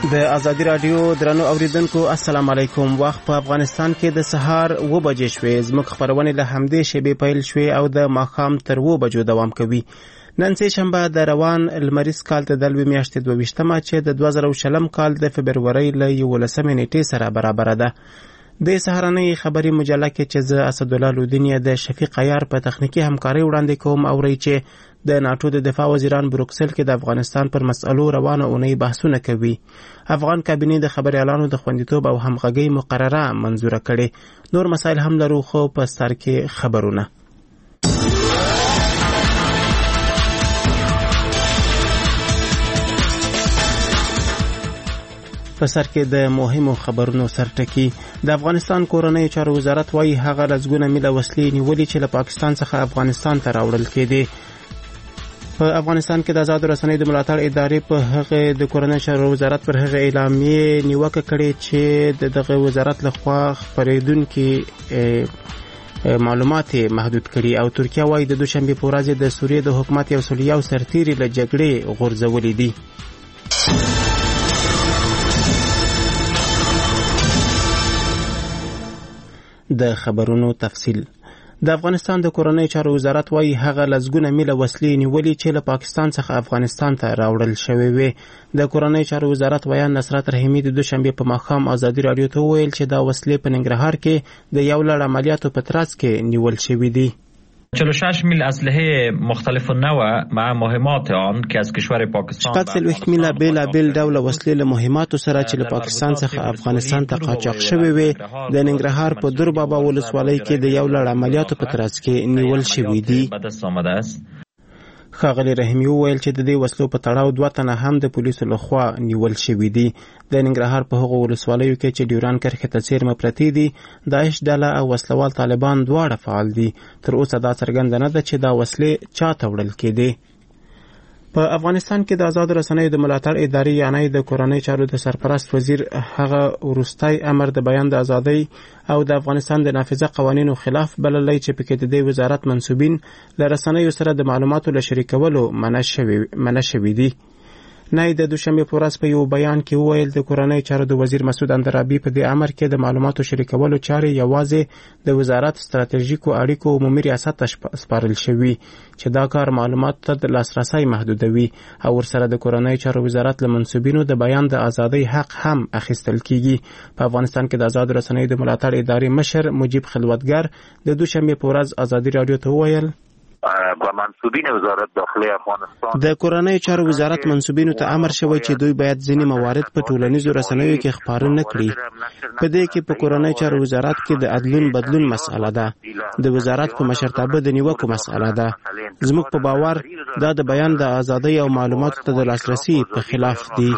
د ازادي رادیو درنو اوریدونکو السلام علیکم. وخت په افغانستان کې د سهار 2 بجې شوې. زموږ خبرونه له همدې شیبې پیل شوې او د ماښام تر 2 بجو دوام کوي. نن سه شنبه د روان لمریز کال د دلوي میاشتې 22مه چې د 2020 کال د فبرورۍ له 11 نیټې سره برابر ده. د سهارنۍ خبري مجله کې چې زه اسد الله لودینی د شفیق عیار په تخنیکی همکاري وړاندې کوم او ری چې د ناتو د دفاع وزیران بروکسل کې د افغانستان پر مسئلو روانه اونۍ بحثونه کوي. افغان کابینې د خبريالانو د خوندیتوب او همغږۍ مقرره منزوره کړې. نور مسایل هم لرو خو په سر کې خبرونه. په سر کې د مهمو خبرونو سرټکی. د افغانستان کورنۍ چارو وزارت وايي هغه لزګونه میله وسلې نیولې چې له پاکستان څخه افغانستان ته راوړل کېدې. په افغانستان کې د آزاد رسنیو د ملاتړ ادارې په هغه د کورنۍ چارو وزارت پر هغه اعلامیه نیوکه کړې چې دغه وزارت لخوا خبرېدونکو معلومات محدود کړي او ترکیه وايي د دوشنبه په ورځ د سوریې د حکومت یو سلیاو سرتیری له جګړې غورځولې دي. د خبرونو تفصیل. د افغانستان د کورنۍ چارو وزارت وايي هغه لزګونه میله وسلې نیولې چې له پاکستان څخه افغانستان ته راوړل شوې وي. د کورنۍ چارو وزارت ویان نصرت رحیمی د دوشنبه په ماښام ازادي رادیو ته وویل چې دا وسلې په ننګرهار کې د یو لړ عملیاتو په ترڅ کې نیول شوې دي. 46 میل اسلحه مختلف النوع مع مهمات آن که از کشور پاکستان 40 میل بیل ډول وسلې له مهماتو سره چې له پاکستان څخه افغانستان ته قاچاق شوې وي د ننګرهار په دور بابا ولسوالۍ کې د یو لړ عملیاتو په ترڅ کې نیول شوې دي. ښاغلی رحیمی وویل چې د دې وسلو په تړاو 2 تنه هم د پولیسو لخوا نیول شوي دي. د ننګرهار په هغو ولسوالیو کې چې ډیوران کرښې ته څیرمه پرتې دي داعش ډله او وسلوال طالبان دواړه فعال دي. تر اوسه دا څرګنده نه ده چې دا وسلې چا ته وړل کېدې. په افغانستان کې د آزاد رسنیو د ملاتړ ادارې یعنی د کورنۍ چارو د سرپرست وزیر هغه وروستی امر د بیان د ازادۍ او د افغانستان د نافذه قوانینو خلاف بللی چې پکې د دې وزارت منسوبین له رسنیو سره د معلوماتو له شریکولو منع شوي دي. نه د دوشنبه په ورځ په یو بیان کې وویل د کورنۍ چارو د وزیر مسعود اندرابي په دې امر کې د معلوماتو شریکولو چارې یوازې د وزارت ستراتیژیکو اړیکو عمومي ریاست ته سپارل شوي چې دا کار معلوماتو ته د لاسرسي محدودوي او ورسره د کورنۍ چارو وزارت له منسوبینو د بیان د ازادۍ حق هم اخیستل کیږي. په افغانستان کې د آزاد رسنیو د ملاتړ ادارې مشر مجیب خلوتګر د دوشنبه په ورځ ازادي رادیو ته وویل و منسوبین وزارت داخله افغانستان د کورنۍ چارو وزارت منسوبینو ته امر شوی چې دوی باید ځینې موارد په ټولنیزو رسنیو کې خپاره نه کړي. په دې کې په کورنۍ چارو وزارت کې د عدلون بدلون مسأله ده. د وزارت په مشرتابه د نیوکو مسأله ده. زموږ په باور دا د بیان د ازادۍ او معلوماتو ته د لاسرسي په خلاف دي.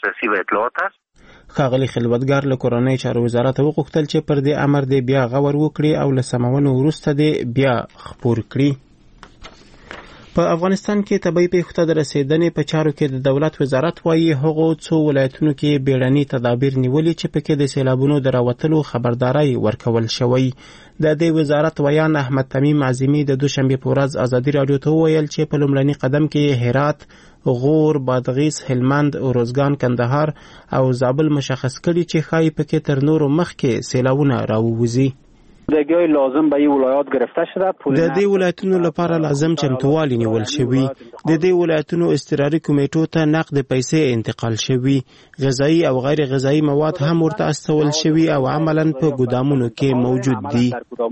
ښاغلی خلوتګر له کورنۍ چارو وزارت وغوښتل چې پر دې امر دې بیا غور وکړي او له سمونو وروسته دې بیا خپور کړي. په افغانستان کې طبي پیښو ته د رسیدنې په چارو کې د دولت وزارت وايي هغو څو ولایتونو کې بیړني تدابیر نیولي چې پکې د سیلابونو د راوتلو خبرداري ورکول شوی. د دې وزارت ویان احمد تمیم عظیمی د دوشنبه په ورځ ازادي رادیو ته وویل چې په لومړني قدم کې هرات، غور، بادغیس، هلمند، اوروزګان، کندهار او زابل مشخص کړي چې ښایي پکې تر نورو مخکې سیلابونه راووځي. دګوی لازم به ولایات گرفته شده. د دې ولایتونو لپاره لازم چمتووالی نیول شوی. د دې ولایتونو اضطراري کمیټو ته نقد پیسې انتقال شوی. غذایی او غیر غذایی مواد هم ورته استول شوی او عملاً په ګودامونو کې موجود دي.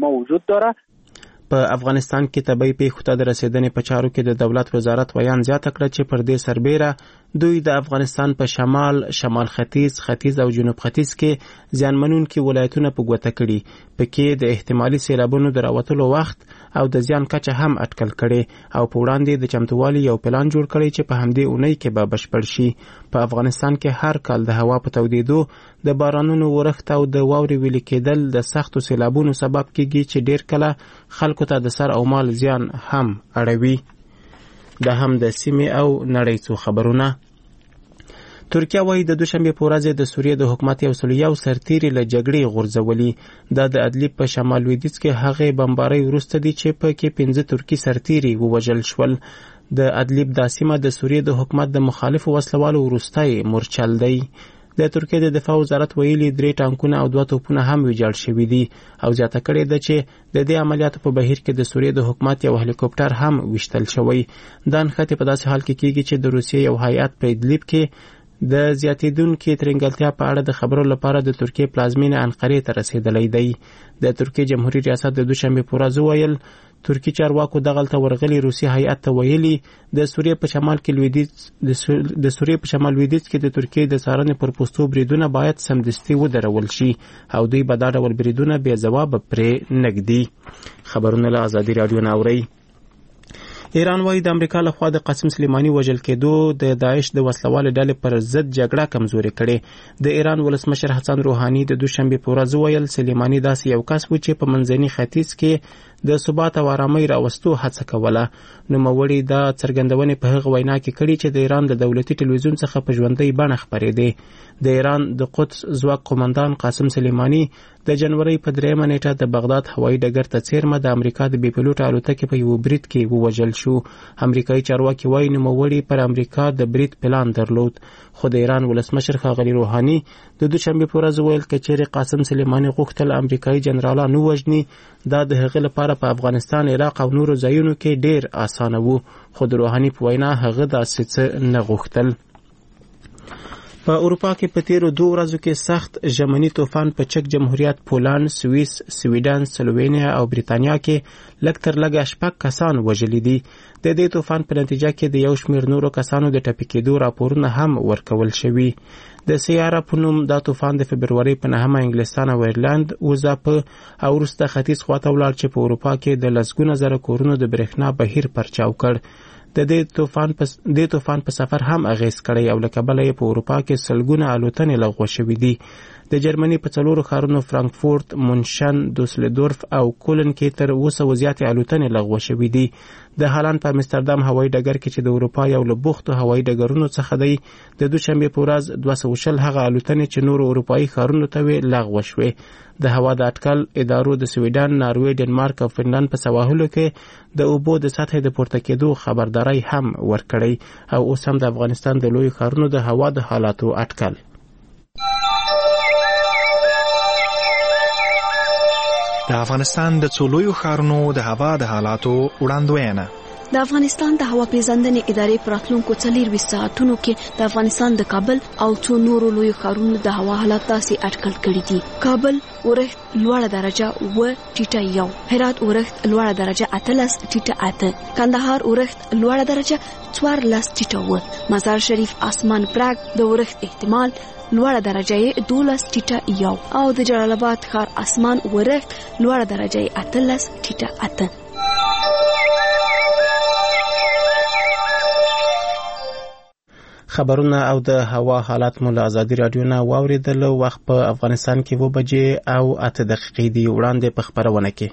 په افغانستان کې طبي پیښو ته د رسیدنې په چارو کې د دولت وزارت ویان زیاته کړه چې پر دې سربیره دوی د افغانستان په شمال ختیځ او جنوب ختیځ کې زیانمنونکي ولایتونه په ګوته کړي. پکې د احتمالي سیلابونو د راوتلو وخت او د زیان کچه هم اټکل کړي او په وړاندې د چمتووالي یو پلان جوړ کړي چې په همدې اونۍ کې به بشپړ شي. په افغانستان کې هر کال د هوا په تودېدو د بارانونو ورښت او د واورې ویلې کېدل د سختو سیلابونو سبب کېږي چې ډېر کله خلکو ته د سر او مال زیان هم اړوي. دا هم د سیمې او نړۍ څو خبرونه. ترکیه وايي د دوشنبه په ورځ د سوریې د حکومت یو سلیاو سرتیری له جګړې غورځولي. دا د ادلیب په شمال لویدیځ کې هغه بمبارۍ وروسته دي چې په کې 15 ترکی سرتیری ووژل شول. د ادلیب د سیمه د سوریې د حکومت د مخالفو وسلوالو وروستی مورچل دی. د ترکیې د دفاع وزارت ویلي 3 ټانکونه او 2 توپونه هم ویجاړ شوي دي او زیاته کړې ده چې د دې عملیاتو په بهیر کې د سوریې د حکومت یو هلیکوپټر هم ویشتل شوی. دا نښتې په داسې حال کې کیږي چې د روسیې یو هیئت په ادلیب کې د زیاتېدونکې ترنګلتیا په اړه د خبرو لپاره د ترکیې پلازمینه انقرې ته رسیدلی دی. د ترکیې جمهوریت ریاست د دوشنبه په ورځ وویل ترکی چارواکو دغلته ورغلي روسي هیئت ته ویلي د سوریې په شمال لویدیځ کې د ترکیې د څارنې پر پوستو بریدونه باید سمدستي ودرول شي او دوی به دا ډول بریدونه بې ځوابه پرې نږدي. خبرونه له ازادي راډیو نه اورئ. ایران وايي د امریکا لخوا د قاسم سلیمانی وژل کېدو د داعش د وسلوالې ډلې پر ضد جګړه کمزوري کړې. د ایران ولسمشر حسن روحاني د دوشنبه په ورځ ویل سلیمانی داسې یو کس و چې په منځني ختیځ کې د ثبات او آرامۍ راوستو هڅه کوله. نوموړي دا څرګندونې په هغه وینا کې کړي چې د ایران د دولتي ټلویزیون څخه په ژوندۍ بڼه خپرېدې. د ایران د قدس ځواک قومندان قاسم سلیمانی د جنوري په 3 نیټه د بغداد هوایي ډګر ته څیرمه د امریکا د بې پیلوټه الوتکې په یو برید کې ووژل شو. امریکایي چارواکي وايي نوموړي پر امریکا د برید پلان درلود، خو د ایران ولسمشر ښاغلي روحاني د دوشنبه په ورځ ویل که چیرې قاسم سلیمانی غوښتل امریکایي جنرالان ووژني دا د هغه لپاره په افغانستان، عراق او نورو ځایونو کې ډیر اسانه وو، خو د روحاني په وینا هغه داسې څه نه غوښتل. په اروپا کې په تیرو 2 ورځو کې سخت ژمني طوفان په چک جمهوریت، پولند، سوئیس، سویډن، سلووینیا او بریتانیا کې لږ تر لږه 6 کسان وژلي دي. د دې طوفان په نتیجه کې د یو شمېر نورو کسانو د ټپي کېدو راپورونه هم ورکول شوي. د سیاره په نوم دا طوفان د فبروري په 9 انګلستان او ایرلند وځاپه او وروسته ختیځ خواته ولاړ چې په اروپا کې د لسګونه زره کورونو د برېښنا بهیر پرچاو کړ. د دې طوفان په سفر هم اغیز کړی او له کبله یې په اروپا کې سلګونه الوتنې لغوه شوې دي. د جرمني په 4 ښارونو فرانکفورت، مونشن، دوسلدورف او کولن کې تر 200 زیاتې الوتنې لغوه شوې دي. د هالند په امستردام هوایي ډګر کې چې د اروپا یو له بوختو هوایي ډګرونو څخه دی، د دوشنبه په ورځ 220 هغه الوتنې چې نورو اروپایي ښارونو ته وې لغوه شوې. د هوا د اټکل ادارو د سویډن، ناروې، ډنمارک او فنلند په سواحلو کې د اوبو د سطحې د پورته کېدو خبرداري هم ورکړی او اوس هم د افغانستان د لوی ښارونو د هوا د حالاتو اټکل. د افغانستان د څو لویو ښارونو د هوا د حالاتو وړاندوینه. د افغانستان د هوا پیژندنې ادارې په راتلونکو 24 ساعتونو کې د افغانستان د کابل او څو نورو لویو ښارونو د هوا حالات داسې اټکل کړي دي. کابل اورښت لوړه درجه 1.1، هرات اورښت لوړه درجه 18.8، کندهار اورښت لوړه درجه 14.1، مزار شریف، اسمان پراګ د اورښت احتمال لوړه درجه 12.1 او د جلال آباد ښار اسمان اورښت لوړه درجه 18.8. خبرونه او د هوا حالات مو له ازادي راډیو نه واوریدل. وخت په افغانستان کې 2 بجې او 8 دقیقې دی. وړاندې په خبرونه کې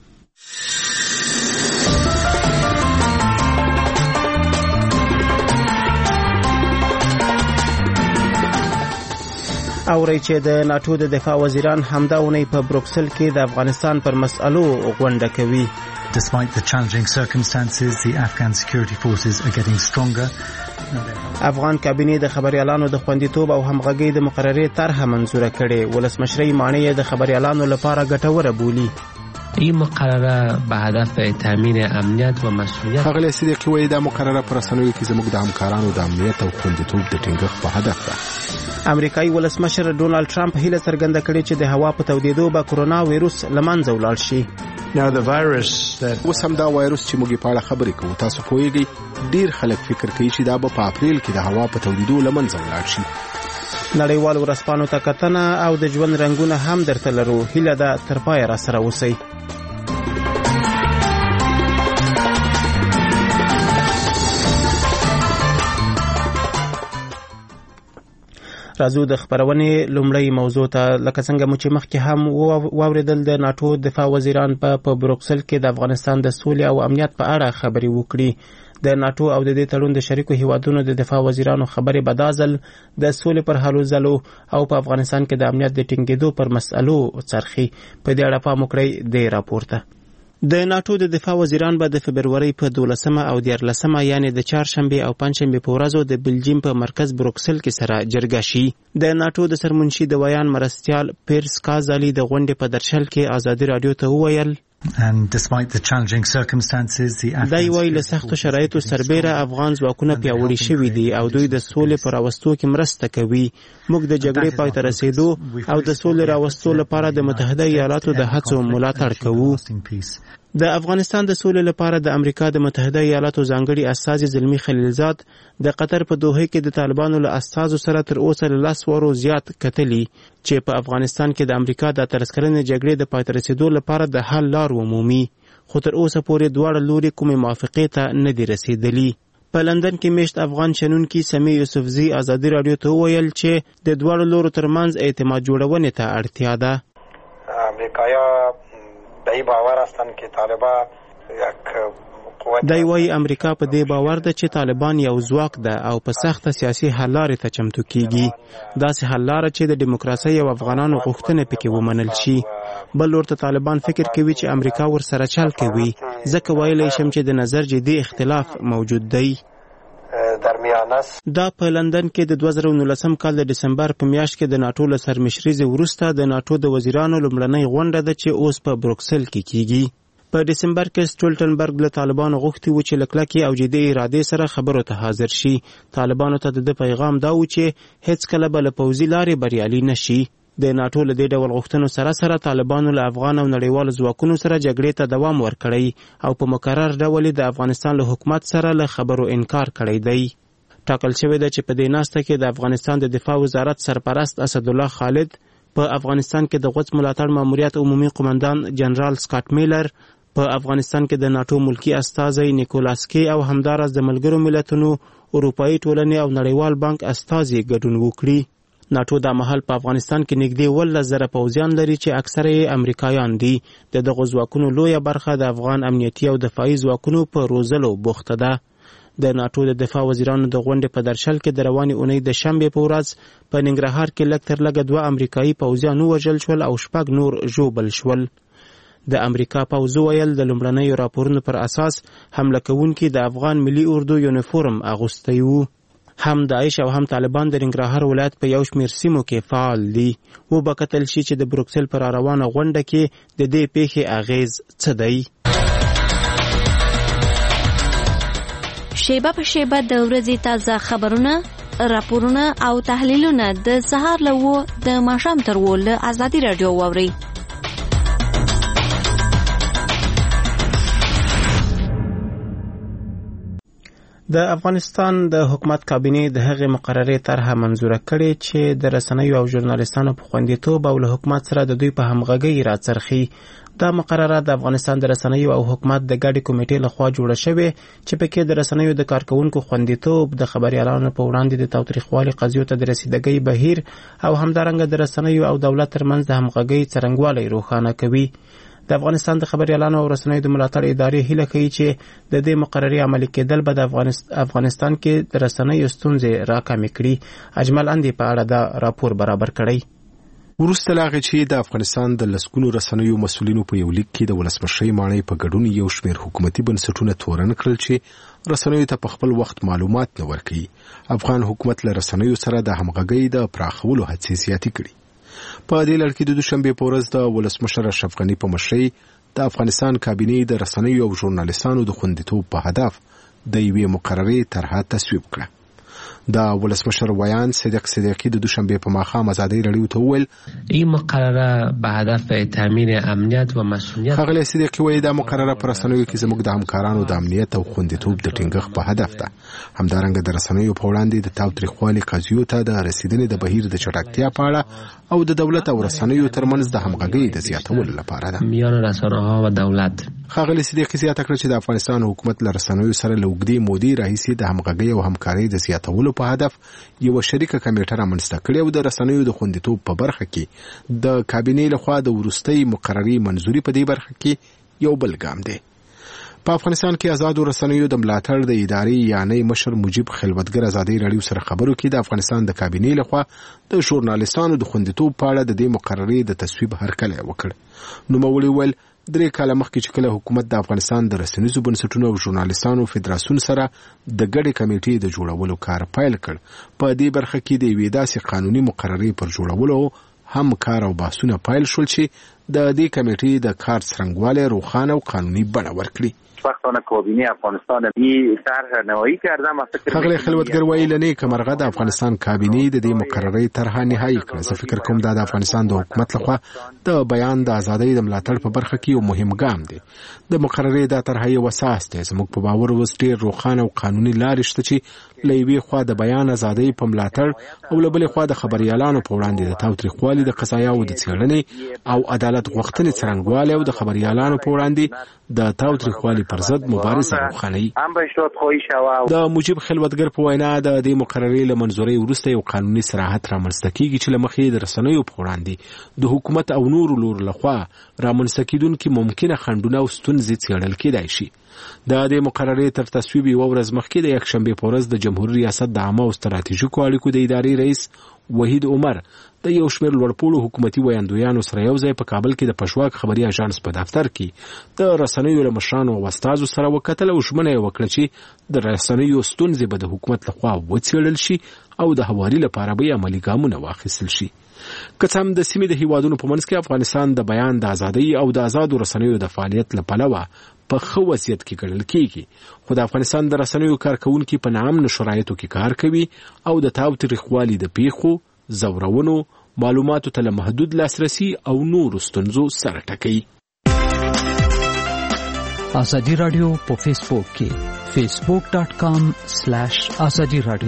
اوري چې د ناتو د دفاع وزیران همدا اونۍ په بروکسل کې د افغانستان پر مسألو غونډه کوي. Despite the challenging circumstances, the Afghan security forces are getting stronger. افغان کابینه د خبريالانو د خوندیتوب او همغږۍ د مقررې طرحه منزوره کړې. ولسمشرۍ معنی د خبريالانو لپاره ګټوره بولي. این مقرره به هدف تامین امنیت و مسئولیت. ښاغلی صدیقي وایي دا مقرره پر رسنیو کې زموږ د همکارانو د امنیت او خوندیتوب د ټینګښت په هدف ده. امریکایي ولسمشر ډونالد ټرمپ هیله څرګنده کړې چې د هوا په تودېدو به کرونا وایروس له منځه ولاړ شي. اوس هم دا وایروس چې موږ په اړه خبرې کوو، تاسو پوهیږئ ډیر خلک فکر کوي چې دا به په اپریل کې د هوا په تودېدو له منځه ولاړ شي. نړیوال ورځپاڼو ته کتنه او د ژوند رنګونه هم درته لرو. هیله ده تر پایه را سره اوسئ. راځو د خبرونې لومړی موضوع ته. لکه څنګه مو چې مخکې هم واوریدل، د ناتو دفاع وزیران په بروکسل کې د افغانستان د سولې او امنیت په اړه خبرې وکړي. د ناتو او د دې تړون د شریکو هیوادونو د دفاع وزیرانو خبرې به دا ځل د سولې پر هلو ځلو او په افغانستان کې د امنیت د ټینګېدو پر مسألو څرخي. په دې اړه پام وکړئ د راپورته. د ناتو د دفاع وزیران به د فبرورۍ په 12 او 14 یعنی د چهارشنبه او پنځشنبه په ورځو د بلجیم په مرکز بروکسل کې سره جرګه شي. د ناتو د سرمنشي د ویان مرستیال پیرس کازالی د غونډې په درشل کې ازادي رادیو ته وویل And despite the challenging circumstances, دای وایي له سختو شرایطو سربیره افغان ځواکونه پیاوړي شوي دي او دوی د سولې په راوستو کې مرسته کوي. موږ د جګړې پای ته رسیدو او د سولې راوستو لپاره د متحده ایالاتو د هڅو ملاتړ کوو. د افغانستان د سولې لپاره د امریکا د متحده ایالاتو ځانګړي استازي زلمی خلیلزاد د قطر په دوحه کې د طالبانو له استازو سره تر اوسه له 10 ورو زیات کتلي چې په افغانستان کې د امریکا د 13 کلنې جګړې د پای ته رسیدو لپاره د حل لار ومومي، خو تر اوسه پورې دواړه لوري کومې موافقې ته نه دي رسیدلي. په لندن کې میشت افغان شنونکي سمی یوسفزي ازادي رادیو ته وویل چې د دواړو لورو ترمنځ اعتماد جوړونې ته اړتیا ده. امریکایا دای باور هستند که طالبان یک قوت دای وایي امریکا په دې باور ده چې طالبان یو ځواک ده او په سخته سیاسي حل لارې ته چمتو کیږي. داسې حل لاره چې د دیموکراسۍ او افغانانو غوښتنې پکې ومنل شي. بل ورته طالبان فکر کوي چې امریکا ورسره چل کوي، ځکه ویلی شم چې د نظر جدي اختلاف موجود دی. دا په لندن کې د 2019 کال د دسمبر په میاشت کې د ناتو له سرمشرۍ وروسته د ناتو د وزیرانو لومړنۍ غونډه ده چې اوس په بروکسل کې کیږي. په دسمبر کې سټولټنبرګ له طالبانو غوښتي و چې له کلکې او جدي ارادې سره خبرو ته حاضر شي. طالبانو ته د پیغام دا و چې هیڅ کله به له پوځي لارې بریالي نشي. د ناتو له دې ډول غوښتنو سره سره طالبانو له افغان او نړیوالو ځواکونو سره جګړې ته دوام ورکړی او په مکرر ډول د افغانستان له حکومت سره له خبرو انکار کړی دی. ټاکل شوی ده چې په دې ناسته کې د افغانستان د دفاع وزارت سرپرست اسدالله خالد، په افغانستان کې د غوڅ ملاتړ ماموریت عمومي قومندان جنرال سکاټ میلر، په افغانستان کې د ناتو ملکی استازی نیکولاس کی او همدارس د ملګرو ملتونو، اروپایي ټولنې او نړیوال بانک استازي ګډون وکړي. ناتو دا مهال په افغانستان کې نږدې 11,000 پوځیان لري چې اکثره یې امریکایان دي. د دغو ځواکونو لویه برخه د افغان امنیتي او دفاعي ځواکونو په روزلو بوخته ده. د ناتو د دفاع وزیرانو د غونډې په درشل کې د روانې اونۍ د شنبې په ورځ په ننګرهار کې لږ تر لږه 2 امریکایي پوځیان ووژل شول او 6 نور ژوبل شول. د امریکا پوځ ویل د لومړنیو راپورونو پر اساس حمله کوونکي د افغان ملي اردو یونیفورم اغوستی وو. هم داعش او هم طالبان د ننګرهار ولایت په یو شمېر سیمو کې فعال دي. وبکتل شي چې د بروکسل پر روانه غونډه کې د دې پیښې اغیز څه دی. شیبه په شیبه د ورځې تازه خبرونه، راپورونه او تحلیلونه د سهار له 9 د ماښام تر 10 له ازادي رادیو واورئ. د افغانستان د حکومت کابینې د هغې مقررې طرحه منظوره کړې چې د رسنیو او ژورنالستانو په خوندیتوب او له حکومت سره د دوی په همغږۍ راڅرخي. دا مقرره د افغانستان د رسنیو او حکومت د ګډې کمیټې لخوا جوړه شوې چې پکې د رسنیو د کارکونکو خوندیتوب، د خبريالانو په وړاندې د تاوتریخوالي قضیو ته د رسیدګۍ بهیر او همدارنګه د رسنیو او دولت ترمنځ د همغږۍ څرنګوالی روښانه کوي. د افغانستان د خبريالانو او رسنیو د ملاتړ ادارې هیله کوي چې د دې مقررې عملي کېدل به د افغانستان کې د رسنیو ستونزې راکمې کړي. اجمل اندي په اړه دا راپور برابر کړی. وروسته له هغې چې د افغانستان د لسګونو رسنیو مسؤلینو په یو لیک کې د ولسمشرۍ ماڼۍ په ګډون یو شمېر حکومتي بنسټونه تورن کړل چې رسنیو ته په خپل وخت معلومات نه ورکوي، افغان حکومت له رسنیو سره د همغږۍ د پراخولو هڅې زیاتې کړي. په دې لړ کې د دوشنبې په ورځ د ولسمشر اشرف غني په مشرۍ د افغانستان کابینې د رسنیو او ژورنالستانو د خوندیتوب په هدف د یوې مقررې طرحه تصویب کړه. د ولسمشر ویان صدیق صدیقی د دوشنبه په ماښام ازادي رادیو ته وویل این مقرره به هدف تامین امنیت و مسئولیت. ښاغلی صدیقی وایي دا مقرره پر رسنیو کې زموږ د همکارانو د امنیت او خوندیتوب د ټینګښت په هدف ده. همدارنګه د رسنیو په وړاندې د تاوتریخوالي قضیو ته د رسیدنې د بهیر د چټکتیا په اړه او د دولت او رسنیو ترمنځ د همغږۍ د زیاتولو لپاره ده. میان رسانه‌ها و دولت. ښاغلی صدیقی زیاته کړه چې د افغانستان حکومت له رسنیو سره له اوږدې مودې راهیسې د همغږۍ او همکارۍ د زیاتولو په هدف یو شریکه کمیټه رامنځته کړې او د رسنیو د خوندیتوب په برخه کې د کابینې لخوا د وروستۍ مقررې منظوري په دې برخه کې یو بل ګام دی. په افغانستان کې آزادو رسنیو د ملاتړ د ادارې یعنی مشر مجیب خلوتګر ازادي رادیو سره خبرو کې د افغانستان د کابینې لخوا د ژورنالستانو د خوندیتوب په اړه د دې مقررې د تصویب هرکلی وکړ. نوموړي وویل 3 کاله مخکې چې کله حکومت د افغانستان د رسنیزو بنسټونو او ژورنالیستانو فدراسیون سره د ګډې کمیټې د جوړولو کار پیل کړ، په دې برخه کې د یوې داسې قانوني مقررې پر جوړولو هم کار او بحثونه پیل شول چې د دې کمیټې د کار څرنګوالی روښانه او قانوني بڼه ورکړي. وقتانه کابینه افغانستان این طرح نهایی کرده. خغلی خلوتګر وایي لنی کمرغه د افغانستان کابینه د دې مقررې طرح نهایی کړه. زه فکر کوم دا د افغانستان د حکومت لخوا د بیان د ازادۍ د ملاتړ په برخه کې یو مهم ګام دی. د مقررې د طرح یو اساس دی. زموږ په باور اوس ډېر روښانه او قانوني لارې شته چې له یوې خوا د بیان ازادۍ په ملاتړ او له بلې خوا د خبریالانو په وړاندې د تاوتریخوالي د قضایاو د څېړنې او عدالت غوښتنې څرنګوالی او د خبریالانو په وړاندې د تاوتریخوالي پر ضد مبارزه وکړي. د مجيب خلوتګر په وینا د دې مقررې له منظورۍ وروسته یو قانوني صراحت رامنځته کیږي چې له مخې د رسنیو په وړاندې د حکومت او نورو لورو لخوا رامنځته کیدونکي ممکنه خنډونه او ستونزې څېړل کېدای شي. د دې مقررې تر تصویب یو ورځ مخکې د یکشنبې په ورځ د جمهوریت ریاست د عامه او ستراتیژیکو اړیکو د ادارې رئیس وحید عمر د یو شمېر لوړپوړو حکومتي ویاندویانو سره یو ځای په کابل کې د پښواک خبري اژانس په دفتر کې د رسنیو له مشرانو او استادو سره وکتل او ژمنه یې وکړه چې د رسنیو ستونزې به د حکومت لخوا وڅېړل شي او د هواري لپاره به عملي ګامونه واخیستل شي. که څه هم د سیمې د هیوادونو په منځ کې افغانستان د بیان د ازادۍ او د آزادو رسنیو د فعالیت لپاره په ښه وضعیت کې ګڼل کېږي، خو د افغانستان د رسنیو کارکوونکي په ناامنو شرایطو کې کار کوي او د تاوتریخوالي د پیښو، زورونو، معلوماتو ته له محدود لاسرسي او نورو ستونزو سره ټکوي. ازادي رادیو په فیسبوک کې facebook.com/ازادي رادیو.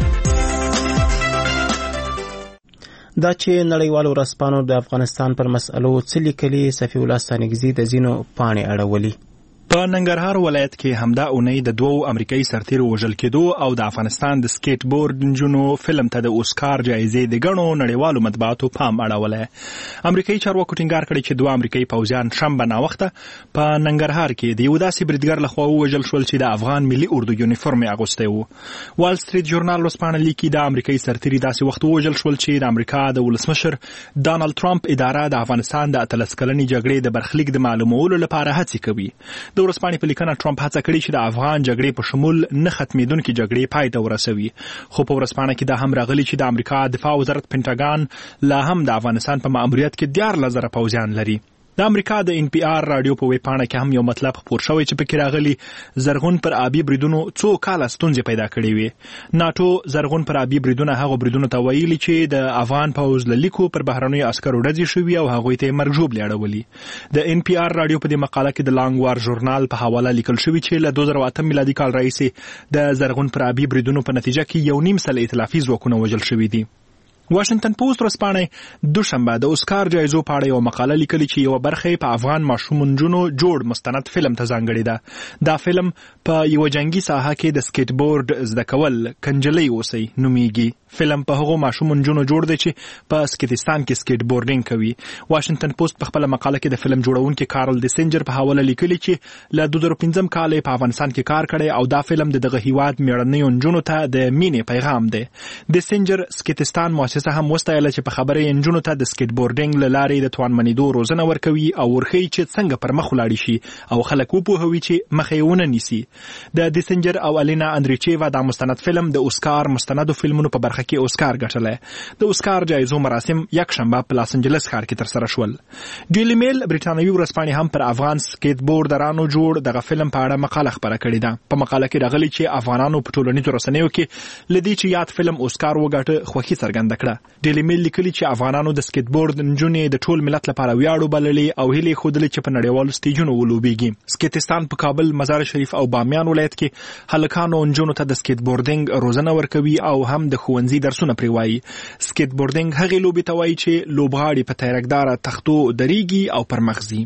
دا چې نړیوالو ورځپاڼو د افغانستان پر مسألو څه لیکلي، صفي الله ستانکزي د ځینو پاڼې اړولي. په ننګرهار ولایت کې همدا اونۍ د 2 امریکایي سرتیرو وژل کېدو او د افغانستان د سکیټ بورډ نجونو فلم ته د اوسکار جایزې د ګڼو نړیوالو مطبوعاتو پام اړولی. امریکایي چارواکو ټینګار کړی چې 2 امریکایي پوځیان شنبه ناوخته په ننګرهار کې د یو داسې بریدګر لخوا ووژل شول چې د افغان ملي اردو یونیفورم یې اغوستی و. وال سټریټ ژورنال ورځپاڼه لیکي د امریکایي سرتیري داسې وخت ووژل شول چې د امریکا د ولسمشر ډانلډ ټرمپ اداره د افغانستان د 13 کلنې جګړې د برخلیک د معلومولو لپاره هڅې کوي. د ورځپاڼې په لیکنه ټرمپ هڅه کړې چې د افغان جګړې په شمول نه ختمېدونکې جګړې پای ته ورسوي، خو په ورځپاڼه کې دا هم راغلي چې د امریکا دفاع وزارت پینټاګان لا هم د افغانستان په ماموریت کې 14,000 پوځیان لري. د امریکا د ان پی آر رادیو په ویب پاڼه کې هم یو مطلب خپور شوی چې پکې راغلی زرغون پر آبي بریدونو څو کاله ستونزې پیدا کړې وي. ناتو زرغون پر آبي بریدونه هغه بریدونو ته ویلي چې د افغان پوځ له لیکو پر بهرنیو عسکرو ډزې شوي او هغوی ته مرګ ژوبلې اړولي. د ان پی آر رادیو په دې مقاله کې د لانګ وار ژورنال په حواله لیکل شوی چې له 2008 میلادي کال راهیسې د زرغون پر آبي بریدونو په نتیجه کې 1.5 سل ائتلافي ځواکونه وژل شوي دي. واشنگټن پوسټ ورځپاڼه دوشنبه د اوسکار جایزو په اړه یو مقاله لیکلې چې یو برخه په افغان ماشوم نجونو جوړ مستند فلم ته ځانګړې ده. دا فلم په یو جنگي ساحه کې د سکیټ بورډ زده کول کنجلۍ اوسئ نومیږي. فلم په هغو ماشوم نجونو جوړ دی چې په سکیټستان کې سکیټ بورډینګ کوي. واشنگټن پوسټ په خپل مقاله کې د فلم جوړونکي کارل ډیسنجر په حواله لیکلي چې له 2015 کال په افغانستان کې کار کړی او دا فلم دغه هیواد میړنیو نجونو ته د مینې پیغام دی. ډیسنجر سکیټستان مؤسسه هم وستایله چې په خبره نجونو ته د سکیټ بورډینګ له لارې د توانمنېدو روزنه ورکوي او ورښیي چې څنګه پر مخ ولاړ شي او خلک وپوهوي چې مخ یې ونه نیسي. د ډیسنجر او الینا اندریچیوا دا مستند فلم د اوسکار مستندو فلمونو په برخه کې اوسکار ګټلی. د اوسکار جایزو مراسم یکشنبه په لاس انجلس ښار کې ترسره شول. ډیلی میل برټانوي ورځپاڼې هم پر افغان سکیټ بورډرانو جوړ دغه فلم په اړه مقاله خپره کړې ده. په مقاله کې راغلي چې افغانانو په ټولنیزو رسنیو کې لدی چې یاد فلم اوسکار وګټه خوښي څرګنده کړه. ډیلی میل لیکلي چې افغانانو د سکیټ بورډ نجونې د ټول ملت لپاره ویاړو بللې او هیلې ښودلې چې په نړیوالو سټیجونو ولوبېږي. سکیټستان په کابل، مزار شریف او بامیان ولایت کې هلکانو نجونو ته د سکیټ بورډینګ روزنه ورکوي او هم د ښوونځي درسونه پرې وایي. سکیټ بورډینګ هغې لوبې ته وایي چې لوبغاړي په تیرکداره تختو درېږي او پر مخ ځي.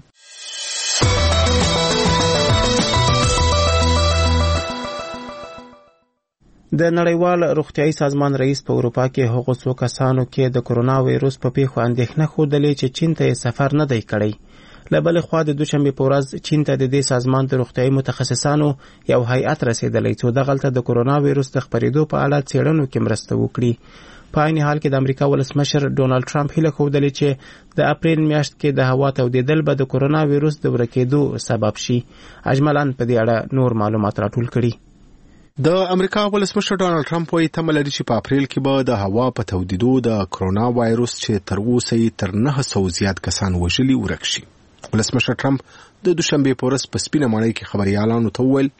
د نړیوال روغتیايي سازمان رئیس په اروپا کې هغو څو کسانو کې د کرونا وایروس په پیښو اندېښنه ښودلې چې چین ته سفر نه دی کړی. له بلې خوا د دوشنبې په ورځ چین ته د دې سازمان د روغتیايي متخصصانو یو هیئت رسېدلی څو دغلته د کرونا وایروس د خپرېدو په اړه څېړنو کې مرسته وکړي. په عین حال کې د امریکا ولسمشر ډونالد ټرمپ هیله کولې چې د اپریل میاشت کې د هوا تودېدل به د کورونا وایروس د ورکېدو سبب شي. اجملان په دې اړه نور معلومات راټول کړي. د امریکا ولسمشر ډونالد ټرمپ وايي تمه لري چې په اپریل کې به د هوا په تودېدو د کورونا وایروس چې تر اوسه یې تر 900 زیات کسان وژلي ورک شي. ولسمشر ټرمپ د دوشنبه په ورځ په سپینه ماڼۍ کې خبريالانو ته وویل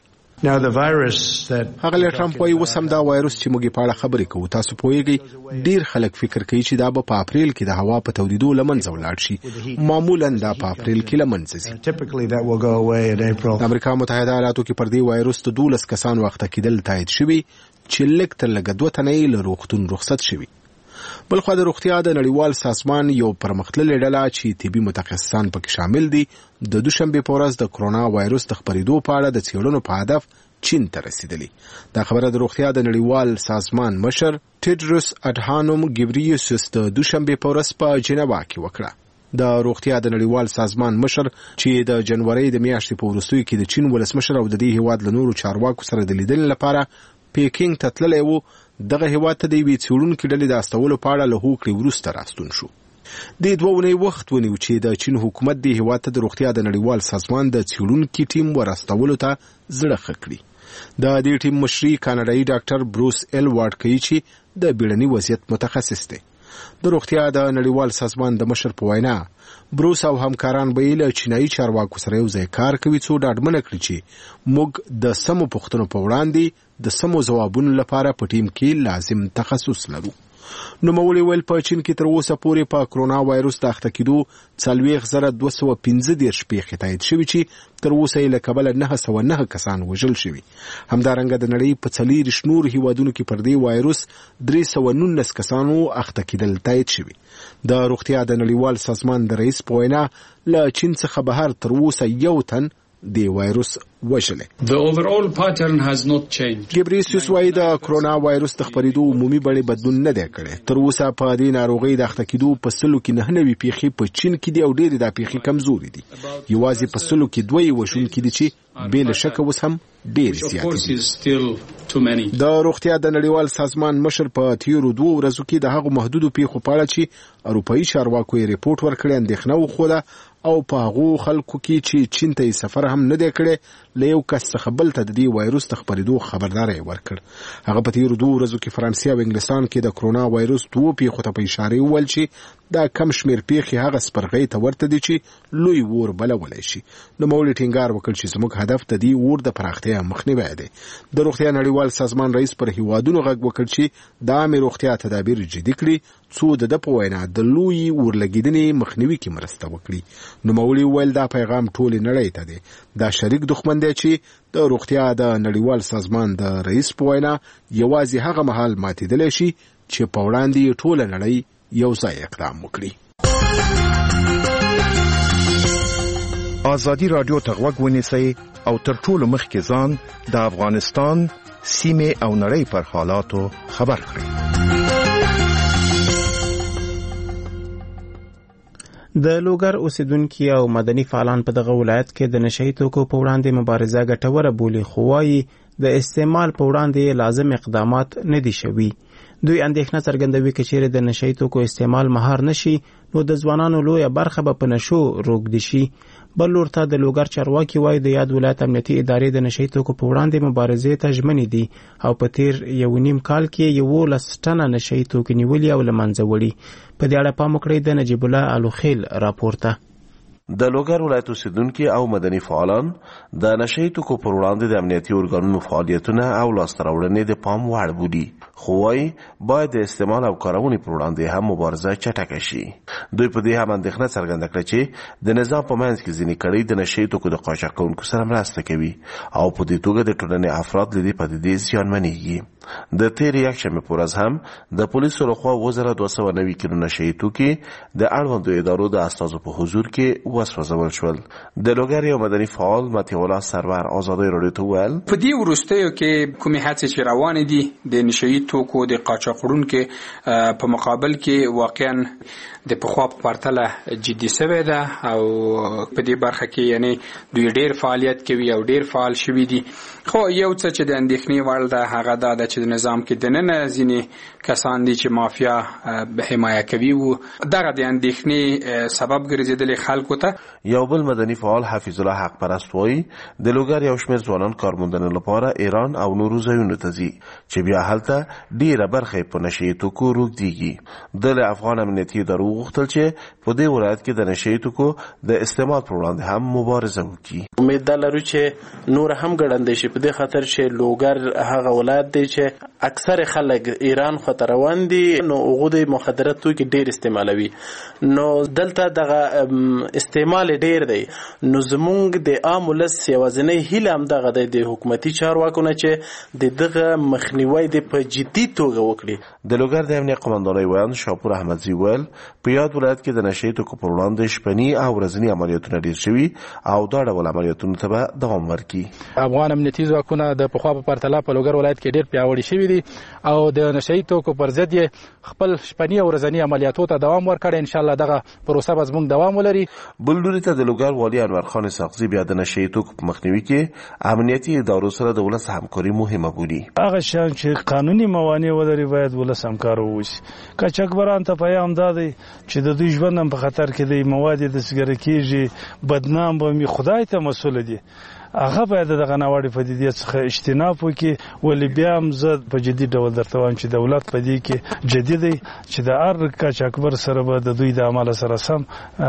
هغه ټرمپ وايي وسم دا وایروس چې موږ په اړه خبرې کوو تاسو پوهیږئ ډیر خلک فکر کوي چې دا به په اپریل کې د هوا په تودېدو لمنځه ولاړ شي. معمولا دا په اپریل کې لمنځه ځي. د امریکا متحده ایالاتو کې پر دې وایروس د 12 کسانو وخت کېدل تایید شوی چې لږ تر لږه 2 تنې له روغتون رخصت شوی. بلخو د روغتیا د نړیوال سازمان یو پرمختللې ډله چې طبي متخصصان پکې شامل دي د دوشنبه په ورځ د کورونا وایروس د خپرېدو په اړه د څېړنو په هدف چین ته رسیدلی. دا خبره د روغتیا د نړیوال سازمان مشر ټیډروس اډهانوم ګبریسوس د دوشنبه په ورځ په جنیوا کې وکړه. د روغتیا د نړیوال سازمان مشر چې د جنوري د میاشتې په وروستیو کې د چین ولسمشر او د دې هیواد له نورو چارواکو سره د لیدنې لپاره پیکینګ ته تللی و، دغه هیواد ته د یوې څېړونکي ډلې د استولو په اړه له هوکړې وروسته راستون شو. د 2 اونۍ وخت ونیو چې د چین حکومت د هیواد ته د روغتیا د نړیوال سازمان د څېړونکي ټیم ورستولو ته زړه ښه کړي. د دې ټیم مشري کاناډایي ډاکټر بروس ایل وارډ کوي چې د بیړني وضعیت متخصص دی. د روغتیا د نړیوال سازمان د مشر په وینا بروس او همکاران به له چینایي چارواکو سره یو ځای کار کوي څو ډاډمنه کړي چې موږ د سمو پوښتنو په وړاندې د سمو ځوابونو لپاره په ټیم کې لازم تخصص لرو. نوموړي ویل په چین کې تر اوسه پورې په کورونا وایروس د اخته کېدو 4215 پیښې تایید شوي چې تر اوسه یې له کبله 909 کسان وژل شوي. همدارنګه د نړۍ په 40 نورو هیوادونو کې پر دې وایروس 319 کسانو اخته کېدل تایید شوي. د روغتیا د نړیوال سازمان د رئیس په وینا له چین څخه بهر تر اوسه یو تن د وایروس وژلی. ګبریسوس وايي د کورونا وایروس د خپرېدو عمومي بڼې بدلون نه دی کړی. تر اوسه په دې ناروغۍ د اخته کېدو په 100 کې 99 پیښې په چین کې دي او ډېرې دا پیښې کمزوري دي. یوازې په 100 کې 2 وژونکي دي چې بې له شکه اوس هم ډېر زیات دي. د روغتیا د نړیوال سازمان مشر په تیرو 2 ورځو کې د هغو محدودو پیښو په اړه چې اروپایي چارواکو یې ریپورټ ورکړی اندېښنه وښوده او په هغو خلکو کې چې چین ته سفر هم نه دی کړی له یو کس څخه بل ته د دې وایروس د خپرېدو خبرداری ورکړ. هغه په تیرو 2 ورځو کې فرانسې او انګلستان کې د کورونا وایروس 2 پیښو ته په اشاره وویل چې دا کم شمیر پیښې هغه سپرغۍ ته ورته دي چې لوی اور بلولی شي. نوموړي ټینګار وکړ چې زموږ هدف د دې اور د پراختیا مخنیوی دی. د روغتیا نړیوال سازمان رئیس پر هیوادونو غږ وکړ چې د عامې روغتیا تدابیر جدي کړي څو د په وینا د لوی اورلګیدنې مخنیوي کې مرسته وکړي. نوموړي وویل دا پیغام ټولې نړۍ ته دی. دا شریک دښمن دی چې د روغتیا د نړیوال سازمان د رئیس په وینا یوازې هغه مهال ماتېدلی شي چې په وړاندې ټوله نړۍ یو ځای اقدام وکړي. ازادي راډیو ته غوږ ونیسئ او تر ټولو مخکې ځان د افغانستان سیمې او نړۍ پر حالاتو خبر کړئ. د لوګر اوسیدونکي او مدني فعالان په دغه ولایت کې د نشهیي توکو په وړاندې مبارزه ګټوره بولي خو وايي د استعمال په وړاندې لازم اقدامات نه دي شوي. دوی اندېښنه څرګندوي که چیرې د نشهیي توکو استعمال مهار نشي نو د ځوانانو لویه برخه به په نشو روږدي شي. بل لور ته د لوګر چارواکي وايي د یاد ولایت امنیتي ادارې د نشهیي توکو په وړاندې مبارزې ته ژمنې دي او په تیر 1.5 کال کې 11 ټنه نشهیي توکي نیولي او له منځه وړي. په دې اړه پام وکړئ د نجیب الله الوخیل راپورته. د لوګر ولایت اوسیدونکي او مدني فعالان د نشهیي توکو پر وړاندې د امنیتي ارګانونو فعالیتونه او لاسته راوړنې د پام وړ بولي خو وايي باید د استعمال او کارونې پر وړاندې هم مبارزه چټکه شي. دوی په دې هم اندېښنه څرګنده کړه چې د نظام په منځ کې ځینې کړۍ د نشهیي توکو د قاچاق کوونکو سره مرسته کوي او په دې توګه د ټولنې افراد له دې پدیدې زیانمنېږي. د تېرې یکشنبې په ورځ هم د پولیسو لخوا 2290 کیلو نشهیي توکي د اړوندو ادارو د استازو په حضور کې وسوځول شول. د لوګر یو مدني فعال مطیع الله سرور ازادي راډیو ته ویل په دې وروستیو کې کومې هڅې چې روانې دي د نشهیي توکو د قاچاق وړونکو په مقابل کې واقعا د پخوا په پرتله جدي شوې ده او په دې برخه کې یعنی دوی ډېر فعالیت کوي او ډېر فعال شوي دي. خو یو څه چې د اندېښنې وړ ده هغه دا ده چې د نظام کې دننه ځینې کسان دي چې مافیا به حمایه کوي او دغه د اندېښنې سبب ګرځېدلې خلکو ته. یو بل مدني فعال حفیظ الله حق پرست وایي د لوګر یو شمېر ځوانان کارموندنې لپاره ایران او نورو ځایونو ته ځي چې بیا هلته ډیره برخه په نشي توکو روږديږي. د افغان امنیتي ادارو غوښتل چې په دې ولایت کې د نشي توکو د استعمال پر وړاندې هم مبارزه وکړي. امید لرو چې نور هم ګړندې شي په دې خاطر چې لوګر هغه ولایت دی چې اکثر خلک ایران خاطر روان دي نو هغه د مخدرات توکي ډیر استعمالوي نو دلته دغه استعمال ډیر دی نو زمونږ د عام ولس یوازینی هیله هم دغه د حکومتي چارواکو چې دغه مخنیوي د په جدي توګه وکړي. د لوګر د امنیت قوماندانۍ ویان شاپور احمدزي ویل په یاد ولایت کې د نشي توکو پر وړاندې شپني او ورځني عملیاتونه ډیر شوي او دا ډول عملیاتونو ته به دوام ورکړي. افغان امنیتي ځواکونه د پخوا په پرتله په لوګر ولایت کې ډیر پیاوړي شوي دي او د نشي توکو پر ضد خپل شپني او ورځني عملیاتو ته دوام ورکړي. ان شاء الله دغه پروسه به زموږ دوام ولري. بل لوري ته د لوګر والي انور خان ساقزي بیا د نشي توکو په مخنیوي کې امنیتي ادارو سره د ولس همکاري مهمه بولي. هغه شان چې قانوني موانع ولري باید ولس همکار ووسي. کچکبران ته پیغام دادی چې د دوی ژوند هم په خطر کې دی، مواد د سګر کېږي، بدنام به می خدای ته مسول دي. هغه باید دغه ناوړه پدیدې څخه اجتناب وکړي. ولې بیا هم زه په جدي ډول درته وایم چې دولت په دې کې جدي دی چې د هر کچکبر سره به د دوی د عمل سره سم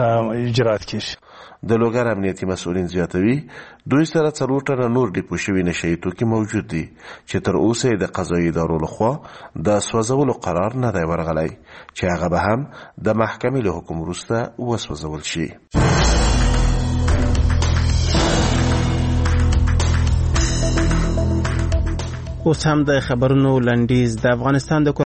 اجرات کیږي. د لوګر امنیتي مسؤلین زیاتوي دوی سره 4 ټنه نور ډیپو شوي نشي توکي موجود دي چې تر اوسه د قضایي ادارو لخوا د سوځولو قرار نه دی ورغلی چې هغه به هم د محکمې له حکم وروسته وسوځول شي. اوس هم د خبرونو لنډیز. د افغانستان د